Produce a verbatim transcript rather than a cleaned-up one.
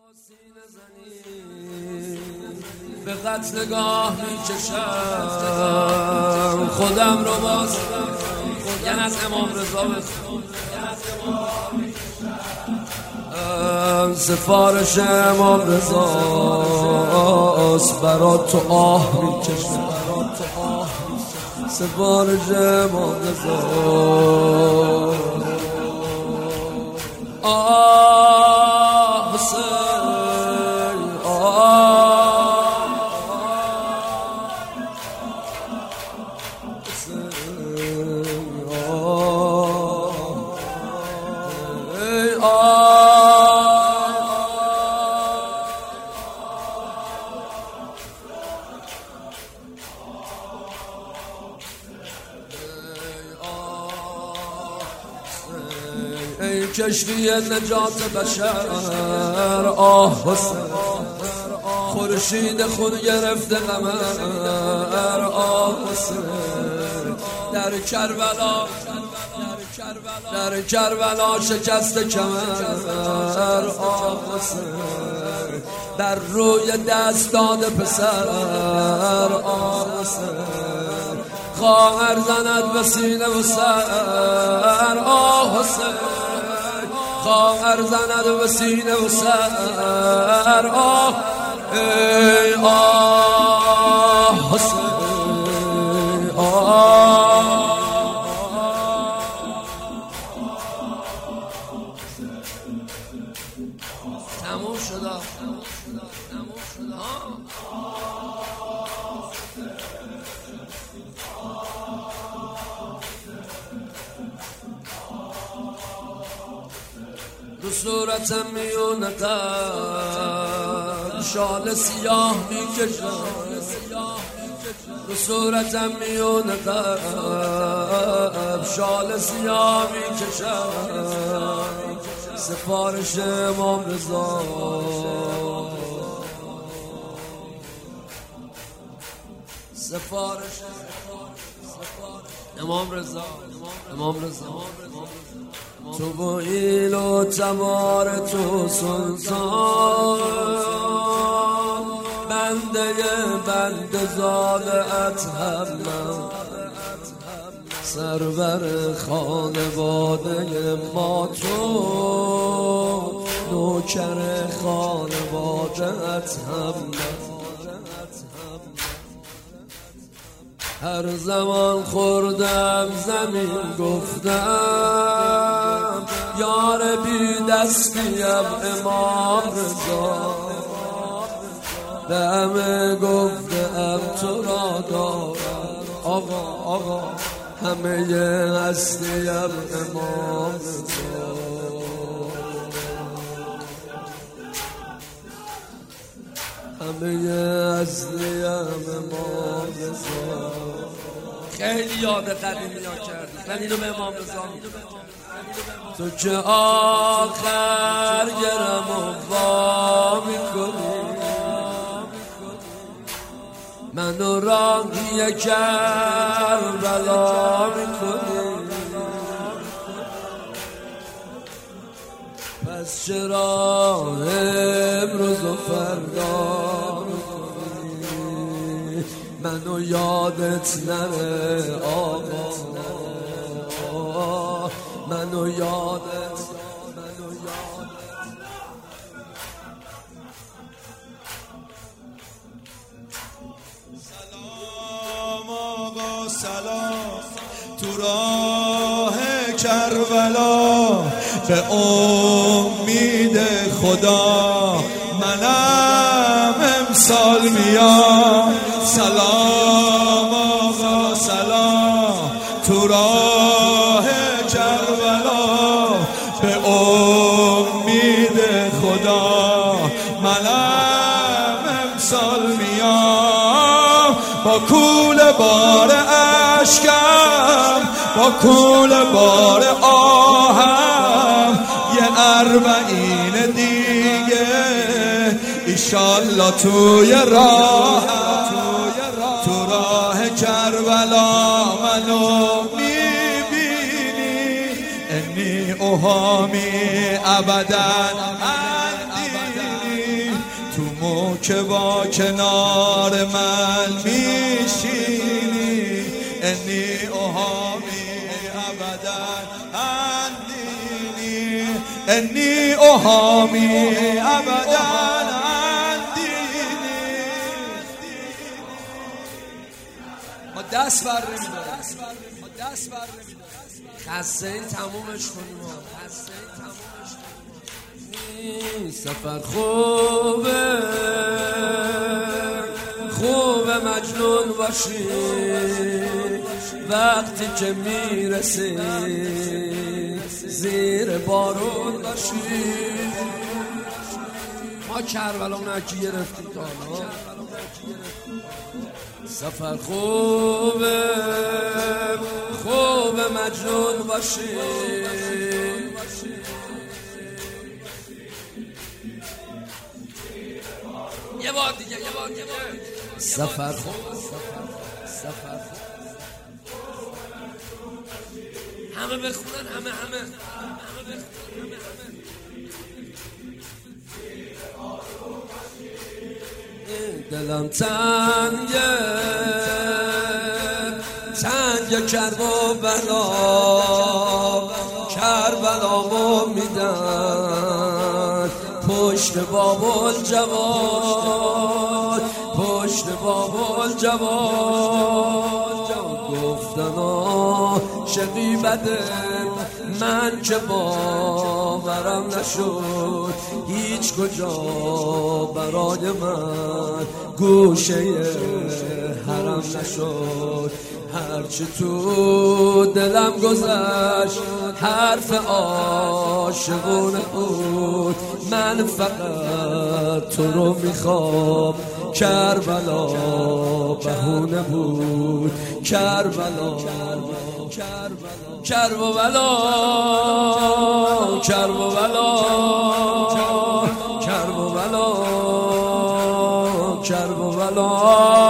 سینه زنی به قتلگاه میکشم خودم رو باز یعنی از امام رضا سفارش امام رضاست برا تو آه میکشم سفارش امام رضا آه حسین آه حسین آه ای آه ای کشتی نجات بشر آه حسین خورشید خود گرفته قمر آه حسین در کربلا در کربلا شکست کمر آه حسین در روی دست داده پسر آه حسین خواهر زند به سینه و سر آه حسین خواهر زند به سینه و سر آه ای آه حسین آه تموم شد تموم شد رو صورتم میونه قد شال سیاه میکشم رو صورتم میونه قد شال سیاه میکشم سفارش امام رضا سفارش امام رضا امام رضا تو با ایل و تمار تو سلطان بنده بنده زاده اتهم سرور خانواده ما تو نوکر خانواده اتهم هر زمان خوردم زمین گفتم یار بی دستیم امام رضا به همه گفتم تو را دارم آقا آقا همه هستیم امام رضا همه هستیم امام رضا خیلی یاد قدیمی ها کردی من اینو به امام رضا تو که آخر گرم و وا میکنی منو راهی کربلا میکنی پس چرا امروز و فردا میکنی منو یادت نره آقا منو یادت منو یادت سلام آقا سلام تو راه کربلا به امید خدا منم امسال میام سلام آقا سلام تو راه کربلا به امید خدا منم امسال میام با کول بار اشکم با کول بار آهم یه اربعین دیگه ایشالله توی راه تو راه کربلا منو میبینی انی اوهامی ابدا اندینی که با کنار من میشینی انی اوهامی ابدا اندینی انی اوهامی ابدا اندینی. ما دست بر نمیداریم، ما دست بر نمیداریم. خسته این تمومش کنیم، خسته این تمومش کنیم. سفر خوبه خوبه مجنون باشی وقتی که میرسی زیر بارون باشی. ما کربلا نکی گرفتیم تا حالا. سفر خوبه خوبه مجنون باشی یه بار دیگه یه بار دیگه. سفر خوب سفر خوب همه بخونن همه همه همه بخونن همه همه. دلم تنگه تنگه کرب و بلا کربلامو میدن پشت بابل جواد پشت بابل جواد. گفتن عاشقی بده من که باورم نشد هیچ کجا برای من گوشه حرم نشد. هرچی تو دلم گذشت حرف عاشقونه بود من فقط تو رو میخوام کربلا بهونه بود کربلا کرب و بلا کرب و بلا کرب و بلا کرب و بلا